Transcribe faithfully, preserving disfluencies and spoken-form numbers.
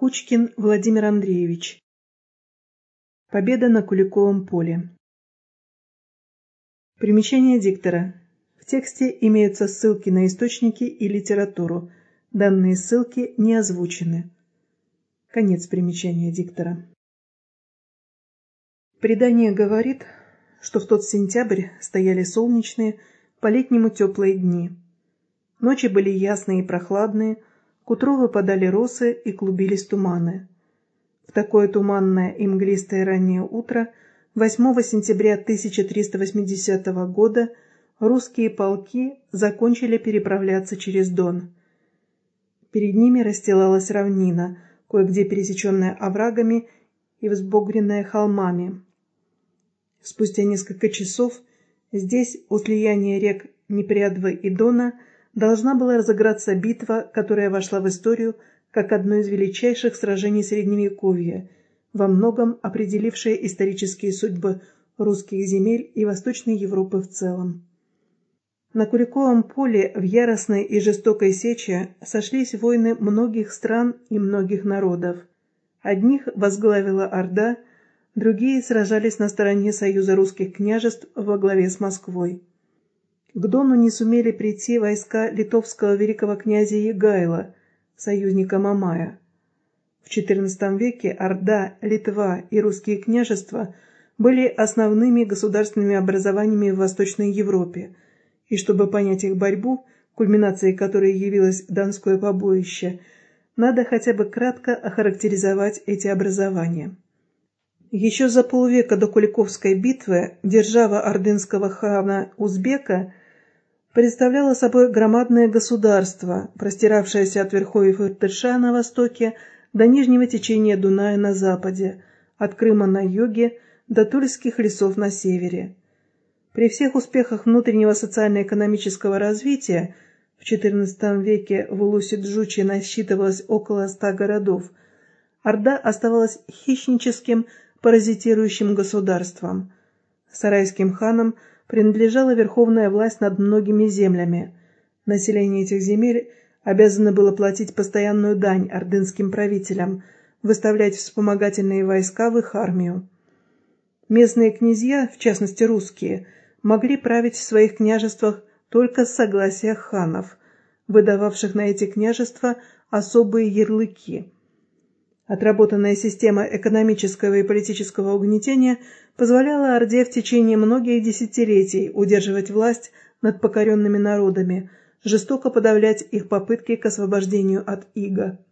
Кучкин Владимир Андреевич. Победа на Куликовом поле. Примечание диктора. В тексте имеются ссылки на источники и литературу. Данные ссылки не озвучены. Конец примечания диктора. Предание говорит, что в тот сентябрь стояли солнечные, по-летнему теплые дни. Ночи были ясные и прохладные, к утру выпадали росы и клубились туманы. В такое туманное и мглистое раннее утро восьмого сентября тысяча триста восьмидесятого года русские полки закончили переправляться через Дон. Перед ними расстилалась равнина, кое-где пересеченная оврагами и взбогренная холмами. Спустя несколько часов здесь, у слияния рек Непрядвы и Дона, должна была разыграться битва, которая вошла в историю как одно из величайших сражений Средневековья, во многом определившее исторические судьбы русских земель и Восточной Европы в целом. На Куликовом поле в яростной и жестокой сече сошлись воины многих стран и многих народов. Одних возглавила Орда, другие сражались на стороне союза русских княжеств во главе с Москвой. К Дону не сумели прийти войска литовского великого князя Егайла, союзника Мамая. В четырнадцатом веке Орда, Литва и русские княжества были основными государственными образованиями в Восточной Европе, и чтобы понять их борьбу, кульминацией которой явилось Донское побоище, надо хотя бы кратко охарактеризовать эти образования. Еще за полвека до Куликовской битвы держава ордынского хана Узбека представляла собой громадное государство, простиравшееся от верховьев Иртыша на востоке до нижнего течения Дуная на западе, от Крыма на юге до Тульских лесов на севере. При всех успехах внутреннего социально-экономического развития в четырнадцатом веке в Улусе-Джуче насчитывалось около ста городов, Орда оставалась хищническим, паразитирующим государством. Сарайским ханам принадлежала верховная власть над многими землями. Население этих земель обязано было платить постоянную дань ордынским правителям, выставлять вспомогательные войска в их армию. Местные князья, в частности русские, могли править в своих княжествах только с согласия ханов, выдававших на эти княжества особые ярлыки. Отработанная система экономического и политического угнетения позволяла Орде в течение многих десятилетий удерживать власть над покоренными народами, жестоко подавлять их попытки к освобождению от ига.